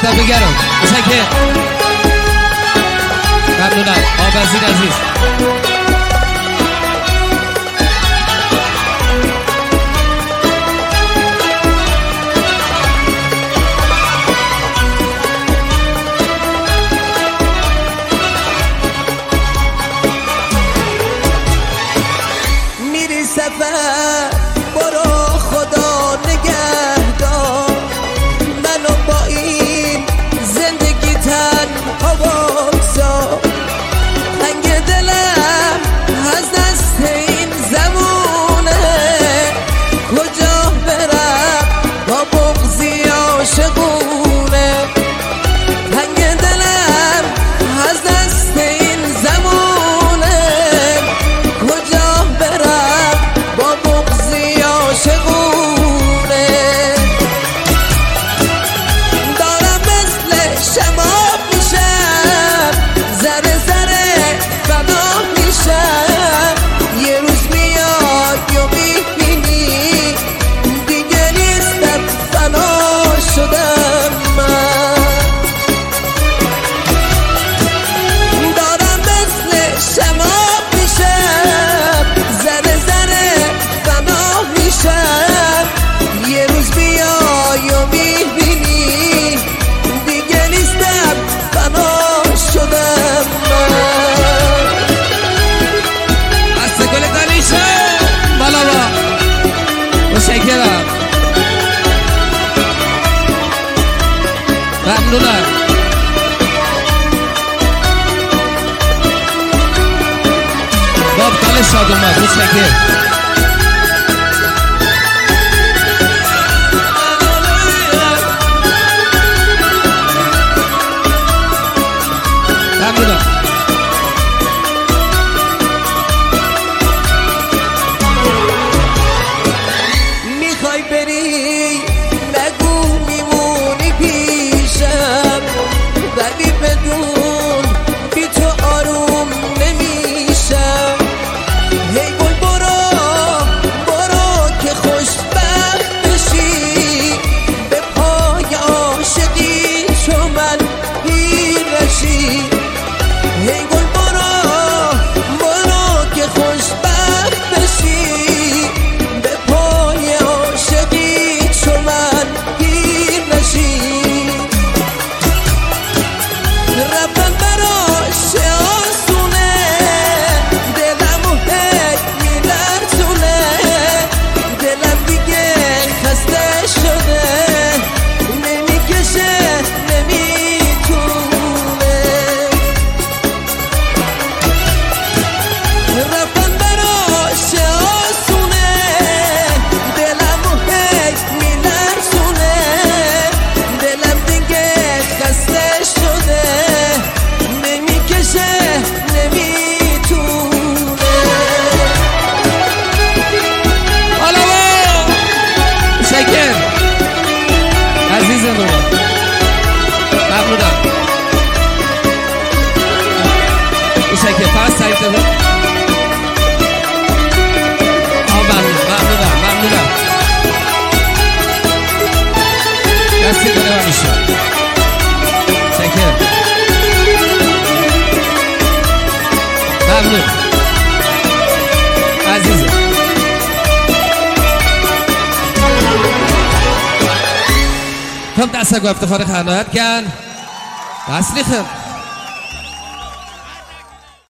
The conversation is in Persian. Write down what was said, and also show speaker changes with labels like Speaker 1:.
Speaker 1: دم گرم متشکرم. ممنونم آبازین عزیز.
Speaker 2: میری سفر برو خدا نگهدار منو با این زندگی تنها بگذار. تنگ دلم از دست این زمونه کجا برم با بغضی عاشقونه. تنگ دلم از دست این زمونه کجا برم با بغضی عاشقونه. دارم مثل شماب میشم ذره ذره فنا میشم. یه روز میاد یا میبینی دیگه نیستم فنا شدم من. دارم مثل شماب میشم ذره ذره فنا میشم. یه روز بیای و میبینی دیگه نیستم فنا شدم من.
Speaker 1: دست گل دلیشه بالا با متشکرم. ممنونم. باب دل شاد اومد متشکرم. ممنونم.
Speaker 2: میخوای بری نگو میمونی پیشم ولی بدون بی تو آروم نمیشم. هی گل برو که خوشبخت بشی به پای عاشقی چو من پیر نشی. هی گل برو که خوشبخت بشی به پای عاشقی چو من پیر نشی. رفتن براش آسونه دلمو هی میلرزونه. دلم دیگه خسته شده نمیکشه نمیتونه. رفتن براش آسونه دلمو هی میلرزونه. دلم دیگه خسته شده نمیکشه نمیتونه.
Speaker 1: بالا با متشکرم عزیز نورا. ممنونم. متشکرم. پس سعید بود. ممنونم. دستی کنه و میشه. متشکرم. ممنون عزیزم. هم دست گو افتخار خانهات کن دست لیخم